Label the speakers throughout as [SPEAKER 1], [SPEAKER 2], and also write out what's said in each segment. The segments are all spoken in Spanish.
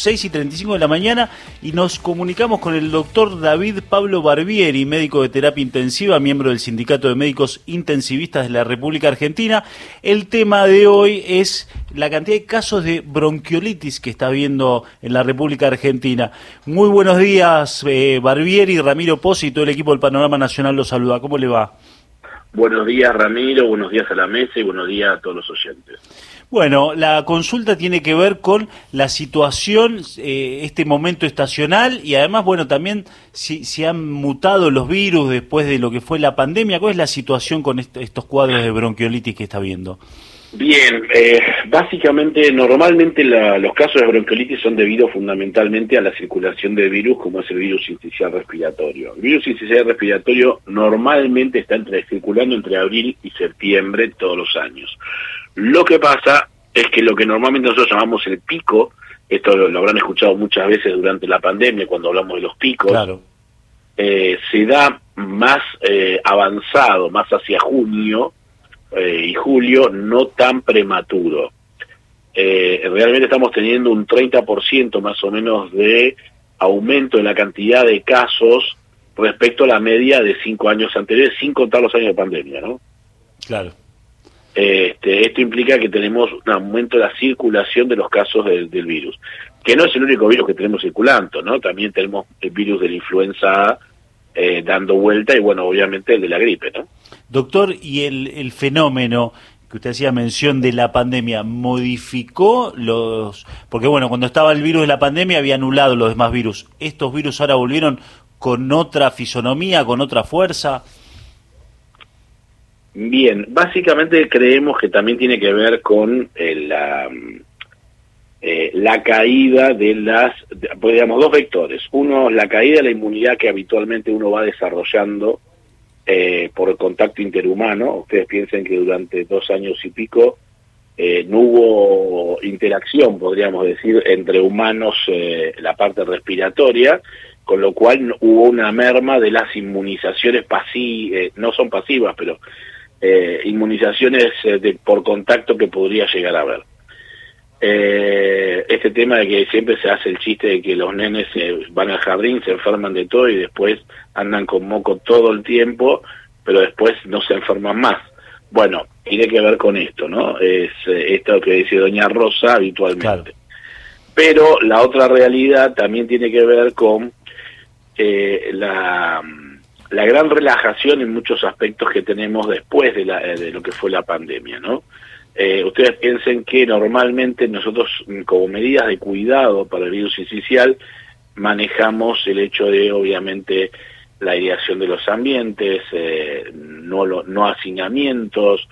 [SPEAKER 1] 6:35 de la mañana y nos comunicamos con el doctor David Pablo Barbieri, médico de terapia intensiva, miembro del Sindicato de Médicos Intensivistas de la República Argentina. El tema de hoy es la cantidad de casos de bronquiolitis que está habiendo en la República Argentina. Muy buenos días, Barbieri, Ramiro Pozzi y todo el equipo del Panorama Nacional los saluda. ¿Cómo le va?
[SPEAKER 2] Buenos días, Ramiro, buenos días a la mesa y buenos días a todos los oyentes.
[SPEAKER 1] Bueno, la consulta tiene que ver con la situación, este momento estacional y además, bueno, también si han mutado los virus después de lo que fue la pandemia. ¿Cuál es la situación con estos cuadros de bronquiolitis que está viendo?
[SPEAKER 2] Bien, básicamente, normalmente los casos de bronquiolitis son debidos fundamentalmente a la circulación del virus, como es el virus sincicial respiratorio. El virus sincicial respiratorio normalmente está circulando entre abril y septiembre todos los años. Lo que pasa es que lo que normalmente nosotros llamamos el pico, esto lo habrán escuchado muchas veces durante la pandemia cuando hablamos de los picos,
[SPEAKER 1] claro.
[SPEAKER 2] Se da más avanzado, más hacia junio y julio, no tan prematuro. Realmente estamos teniendo un 30% más o menos de aumento en la cantidad de casos respecto a la media de 5 años anteriores, sin contar los años de pandemia, ¿no?
[SPEAKER 1] Claro.
[SPEAKER 2] Esto implica que tenemos un aumento de la circulación de los casos del virus, que no es el único virus que tenemos circulando, ¿no? También tenemos el virus de la influenza A dando vuelta y, bueno, obviamente el de la gripe, ¿no?
[SPEAKER 1] Doctor, ¿y el fenómeno que usted hacía mención de la pandemia modificó los...? Porque, bueno, cuando estaba el virus de la pandemia había anulado los demás virus. ¿Estos virus ahora volvieron con otra fisonomía, con otra fuerza?
[SPEAKER 2] Bien, básicamente creemos que también tiene que ver con la caída de digamos, dos vectores. Uno, la caída de la inmunidad que habitualmente uno va desarrollando por el contacto interhumano. Ustedes piensen que durante 2 años y pico no hubo interacción, podríamos decir, entre humanos, la parte respiratoria, con lo cual hubo una merma de las inmunizaciones no son pasivas, pero inmunizaciones por contacto que podría llegar a haber. Este tema de que siempre se hace el chiste de que los nenes van al jardín, se enferman de todo y después andan con moco todo el tiempo, pero después no se enferman más. Bueno, tiene que ver con esto, ¿no? Es esto que dice doña Rosa habitualmente. Claro. Pero la otra realidad también tiene que ver con la gran relajación en muchos aspectos que tenemos después de lo que fue la pandemia, ¿no? Ustedes piensen que normalmente nosotros, como medidas de cuidado para el virus sincicial, manejamos el hecho de, obviamente, la aireación de los ambientes, no hacinamientos,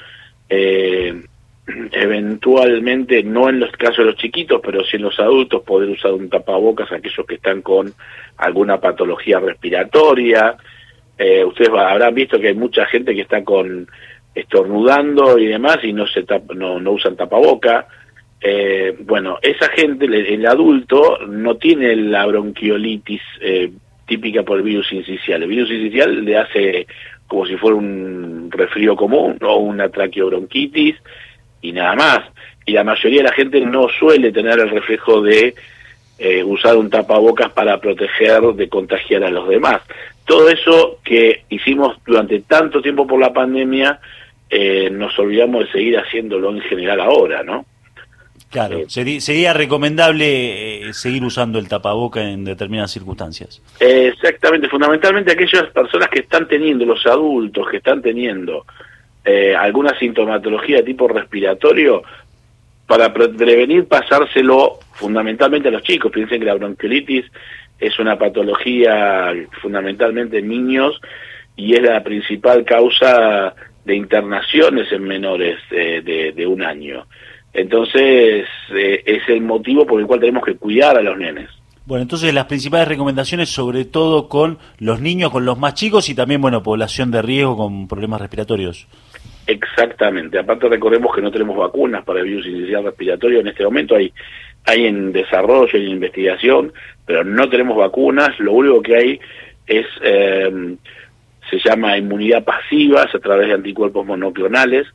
[SPEAKER 2] eventualmente, no en los casos de los chiquitos, pero sí en los adultos, poder usar un tapabocas aquellos que están con alguna patología respiratoria. Ustedes habrán visto que hay mucha gente que está estornudando y demás y no usan tapaboca. Bueno, esa gente, el adulto, no tiene la bronquiolitis típica por el virus sincicial. El virus sincicial le hace como si fuera un resfrío común o una traqueobronquitis y nada más. Y la mayoría de la gente no suele tener el reflejo de usar un tapabocas para proteger de contagiar a los demás. Todo eso que hicimos durante tanto tiempo por la pandemia, nos olvidamos de seguir haciéndolo en general ahora, ¿no?
[SPEAKER 1] Claro, sería recomendable seguir usando el tapaboca en determinadas circunstancias.
[SPEAKER 2] Exactamente, fundamentalmente aquellas personas que están teniendo, los adultos que están teniendo alguna sintomatología de tipo respiratorio, para prevenir pasárselo fundamentalmente a los chicos. Piensen que la bronquiolitis es una patología fundamentalmente en niños y es la principal causa de internaciones en menores de 1 año. Entonces, es el motivo por el cual tenemos que cuidar a los nenes.
[SPEAKER 1] Bueno, entonces las principales recomendaciones, sobre todo con los niños, con los más chicos y también, bueno, población de riesgo con problemas respiratorios.
[SPEAKER 2] Exactamente. Aparte, recordemos que no tenemos vacunas para el virus sincicial respiratorio en este momento. Hay en desarrollo y en investigación, pero no tenemos vacunas. Lo único que hay es se llama inmunidad pasiva, es a través de anticuerpos monoclonales,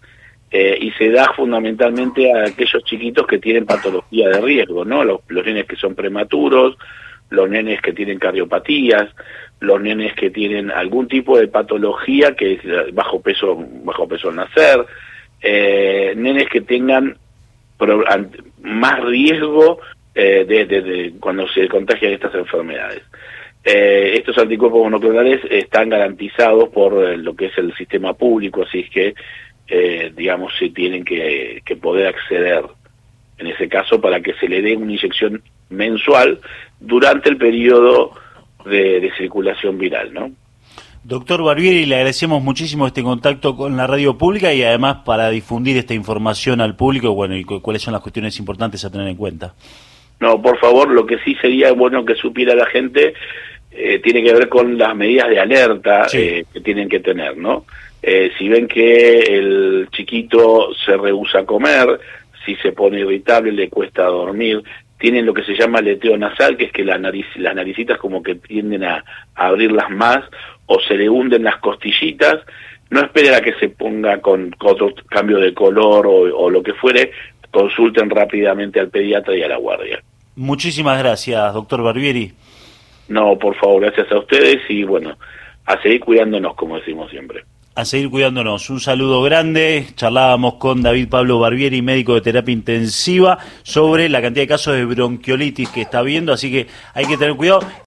[SPEAKER 2] y se da fundamentalmente a aquellos chiquitos que tienen patología de riesgo, ¿no? Los nenes que son prematuros, los nenes que tienen cardiopatías, los nenes que tienen algún tipo de patología que es bajo peso al nacer, nenes que tengan más riesgo de cuando se contagian estas enfermedades. Estos anticuerpos monoclonales están garantizados por lo que es el sistema público, así es que digamos se tienen que poder acceder en ese caso para que se le dé una inyección mensual durante el periodo de circulación viral, ¿no?
[SPEAKER 1] Doctor Barbieri, le agradecemos muchísimo este contacto con la radio pública y además para difundir esta información al público, bueno, y cuáles son las cuestiones importantes a tener en cuenta.
[SPEAKER 2] No, por favor, lo que sí sería bueno que supiera la gente tiene que ver con las medidas de alerta que tienen que tener, ¿no? Si ven que el chiquito se rehúsa a comer, si se pone irritable, le cuesta dormir, tienen lo que se llama aleteo nasal, que es que las naricitas como que tienden a abrirlas más, o se le hunden las costillitas, no esperen a que se ponga con otro cambio de color o lo que fuere, consulten rápidamente al pediatra y a la guardia.
[SPEAKER 1] Muchísimas gracias, doctor Barbieri.
[SPEAKER 2] No, por favor, gracias a ustedes y bueno, a seguir cuidándonos, como decimos siempre.
[SPEAKER 1] A seguir cuidándonos. Un saludo grande. Charlábamos con David Pablo Barbieri, médico de terapia intensiva, sobre la cantidad de casos de bronquiolitis que está habiendo, así que hay que tener cuidado.